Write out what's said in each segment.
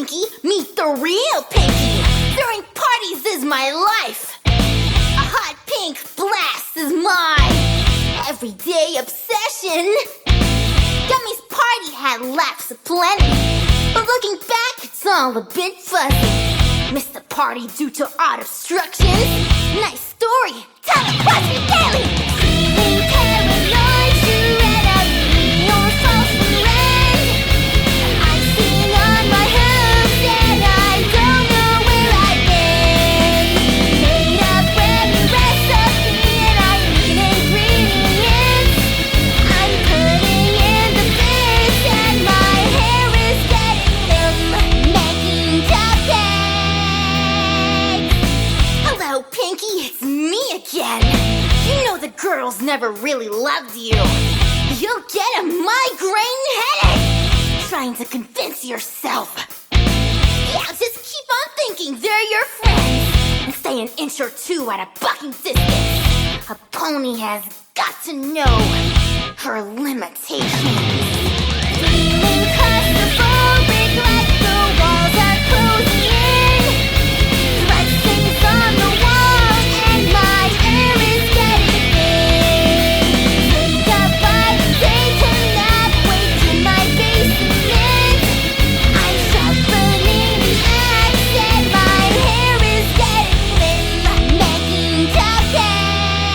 Pinky, meet the real Pinky. Throwing parties is my life. A hot pink blast is my everyday obsession. Gummy's party had laughs aplenty, but looking back, it's all a bit fuzzy. Missed the party due to art obstructions. Nice story, tell it, watch me daily. Feeling paranoid, you read out your false friend. I'm sitting on my hooks and I don't know where I've been. Made a brand new recipe and I'm eating ingredients. I'm putting in the fish and my hair is getting them. Making cupcakes. Hello, Pinky, it's me again. You know the girls never really loved you. You'll get a migraine headache trying to convince yourself. Yeah, just keep on thinking they're your friends and stay an inch or two at a bucking distance. A pony has got to know her limitations. Feeling claustrophobic like the walls are closing in. Dressings on the wall and my hair is getting thin. Think about taking that way to my basement. I'm sharpening the axe and my hair is getting thin. Making cupcakes.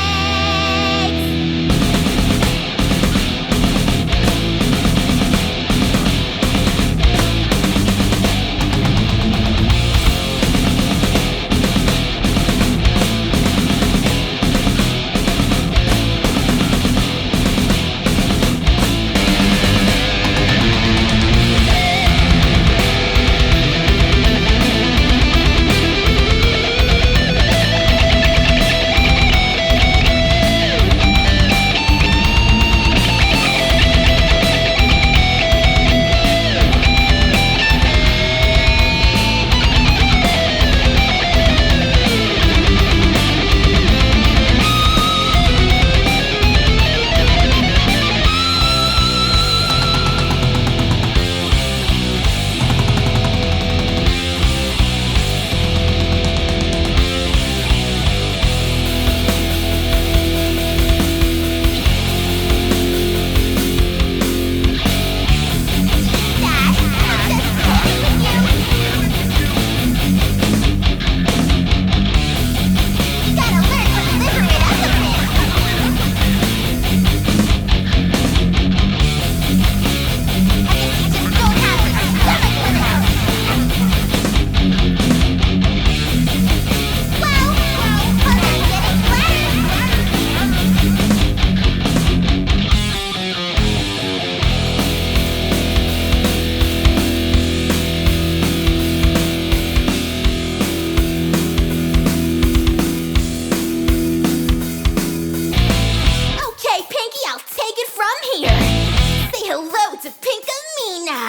Okay, Pinky, I'll take it from here. Say hello to Pinkamena.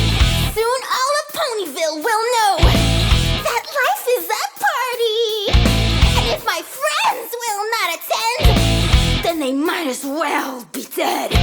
Soon all of Ponyville will know that life is a party. And if my friends will not attend, then they might as well be dead.